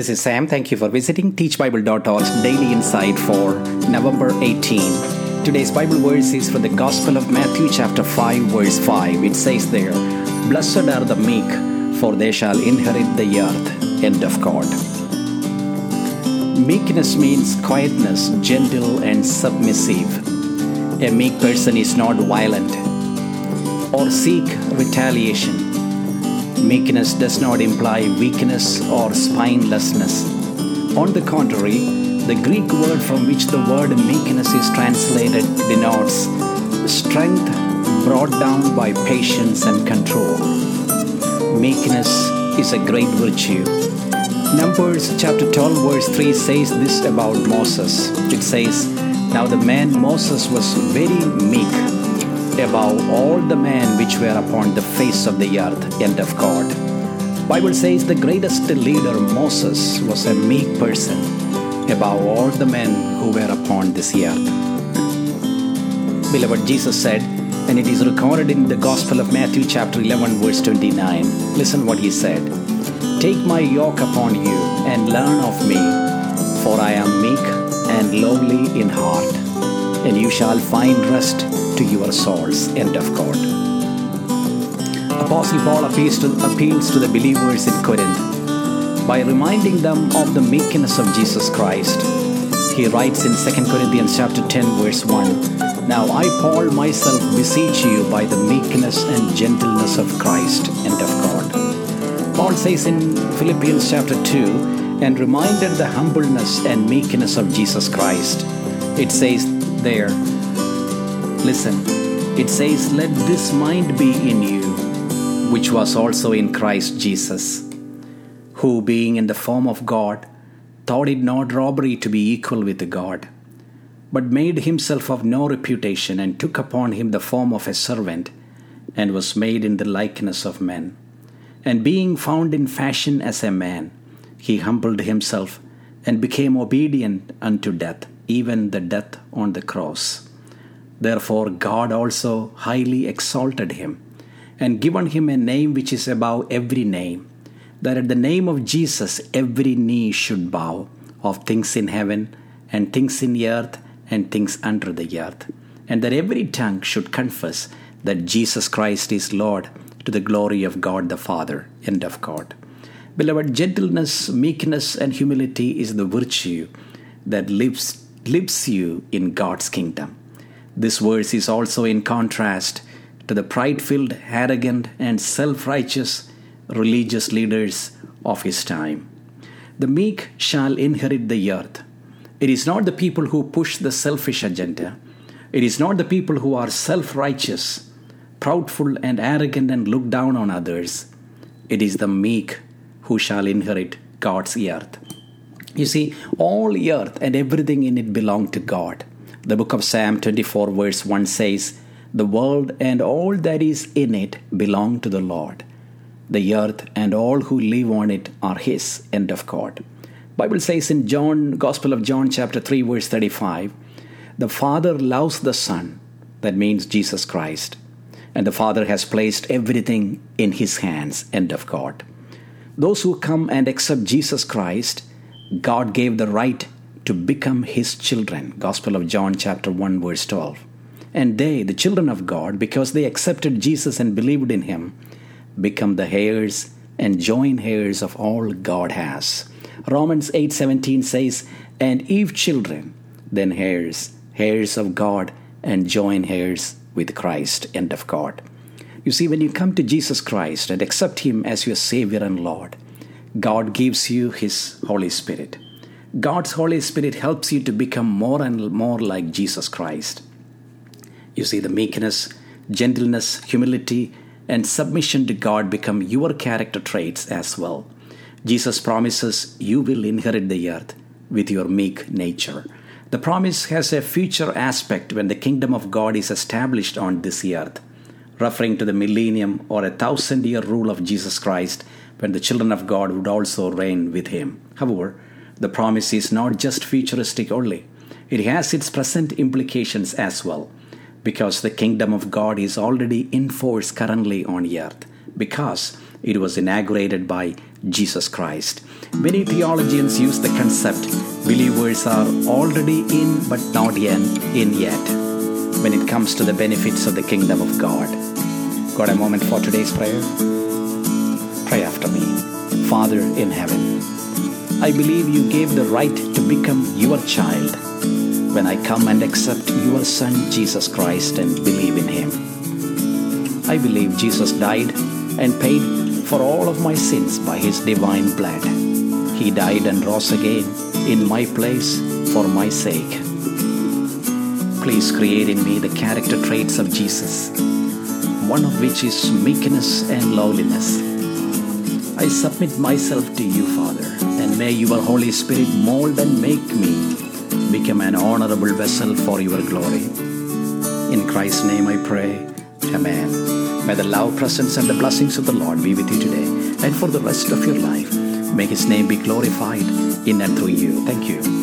This is Sam. Thank you for visiting teachbible.org's Daily Insight for November 18. Today's Bible verse is from the Gospel of Matthew chapter 5 verse 5. It says there, "Blessed are the meek, for they shall inherit the earth." End of quote. Meekness means quietness, gentle and submissive. A meek person is not violent or seek retaliation. Meekness does not imply weakness or spinelessness. On the contrary, the Greek word from which the word meekness is translated denotes strength brought down by patience and control. Meekness is a great virtue. Numbers chapter 12 verse 3 says this about Moses. It says, "Now the man Moses was very meek above all the men which were upon the face of the earth." End of quote. Bible says the greatest leader Moses was a meek person above all the men who were upon this earth. Beloved, Jesus said, and it is recorded in the Gospel of Matthew chapter 11 verse 29. Listen what he said. "Take my yoke upon you and learn of me, for I am meek and lowly in heart, and you shall find rest to your souls." End of quote. Apostle Paul appeals to the believers in Corinth by reminding them of the meekness of Jesus Christ. He writes in 2 Corinthians chapter 10 verse 1, "Now I, Paul, myself beseech you by the meekness and gentleness of Christ." End of quote. Paul says in Philippians chapter 2, and reminded the humbleness and meekness of Jesus Christ. It says there, listen, it says, "Let this mind be in you, which was also in Christ Jesus, who being in the form of God, thought it not robbery to be equal with God, but made himself of no reputation, and took upon him the form of a servant, and was made in the likeness of men. And being found in fashion as a man, he humbled himself, and became obedient unto death, even the death on the cross. Therefore God also highly exalted him, and given him a name which is above every name, that at the name of Jesus every knee should bow, of things in heaven, and things in the earth, and things under the earth, and that every tongue should confess that Jesus Christ is Lord, to the glory of God the Father." End of quote. Beloved, gentleness, meekness, and humility is the virtue that lives you in God's kingdom. This verse is also in contrast to the pride-filled, arrogant, and self-righteous religious leaders of his time. The meek shall inherit the earth. It is not the people who push the selfish agenda. It is not the people who are self-righteous, proudful and arrogant and look down on others. It is the meek who shall inherit God's earth. You see, all earth and everything in it belong to God. The book of Psalm 24 verse 1 says, "The world and all that is in it belong to the Lord. The earth and all who live on it are his." End of quote. Bible says in Gospel of John chapter 3 verse 35, "The Father loves the Son," that means Jesus Christ, "and the Father has placed everything in his hands." End of quote. Those who come and accept Jesus Christ, God gave the right to become his children. Gospel of John chapter 1 verse 12. And they, the children of God, because they accepted Jesus and believed in him, become the heirs and joint heirs of all God has. Romans 8:17 says, "And if children, then heirs, heirs of God, and joint heirs with Christ." End of quote. You see, when you come to Jesus Christ and accept him as your Savior and Lord, God gives you his Holy Spirit. God's Holy Spirit helps you to become more and more like Jesus Christ. You see, the meekness, gentleness, humility, and submission to God become your character traits as well. Jesus promises you will inherit the earth with your meek nature. The promise has a future aspect when the kingdom of God is established on this earth, referring to the millennium or 1,000-year rule of Jesus Christ, when the children of God would also reign with him. However, the promise is not just futuristic only. It has its present implications as well, because the kingdom of God is already in force currently on earth. Because It was inaugurated by Jesus Christ. Many theologians use the concept believers are already in but not in yet when it comes to the benefits of the kingdom of God. Got a moment for today's prayer? Pray after me. Father in heaven, I believe you gave the right to become your child when I come and accept your Son Jesus Christ and believe in Him. I believe Jesus died and paid for all of my sins by His divine blood. He died and rose again in my place for my sake. Please create in me the character traits of Jesus, one of which is meekness and lowliness. I submit myself to you, Father, and may your Holy Spirit mold and make me become an honorable vessel for your glory. In Christ's name I pray. Amen. May the love, presence, and the blessings of the Lord be with you today and for the rest of your life. May His name be glorified in and through you. Thank you.